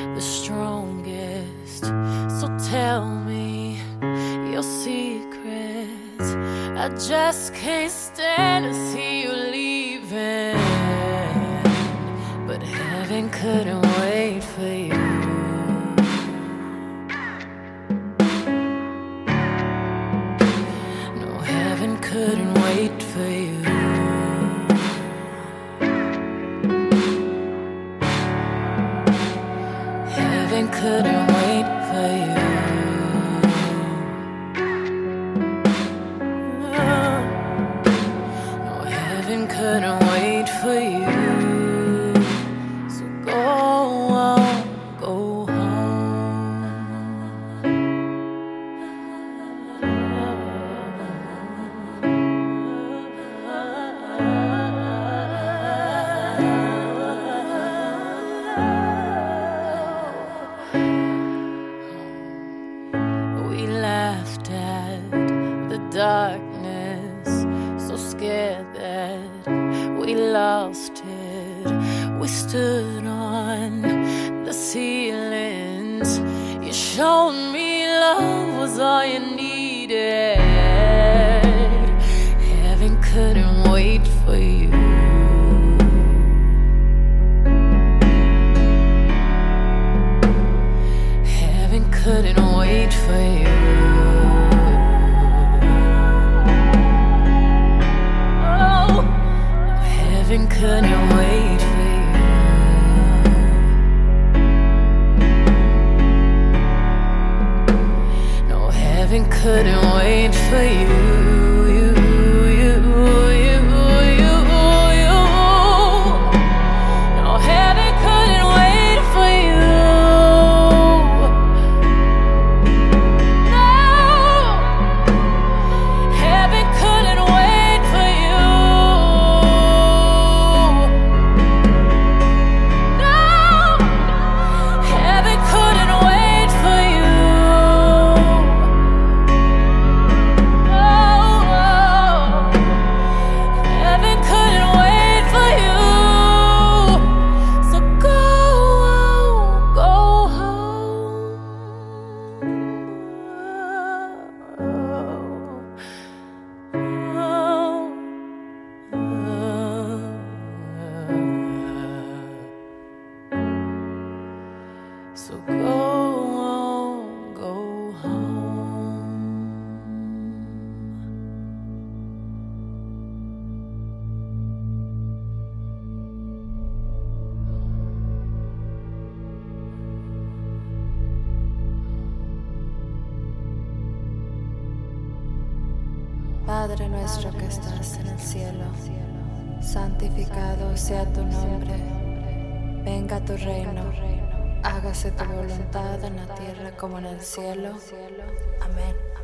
the strongest. So tell me your secrets. I just can't stand to see you leaving, but heaven couldn't wait for you. No, heaven couldn't wait for you. Heaven couldn't wait for you. No, heaven couldn't wait for you. So go on, go We laughed at the darkness, so scared that we lost it. We stood on the ceilings. You showed me love was all you needed. Heaven couldn't wait for you. Heaven couldn't wait for you. Oh, heaven couldn't wait for you. No, heaven couldn't wait for you. No, heaven couldn't wait for you. So go on, go home. Padre nuestro que estás en el cielo, santificado sea tu nombre. Venga tu reino. Hágase tu voluntad en la tierra como en el cielo. Amén.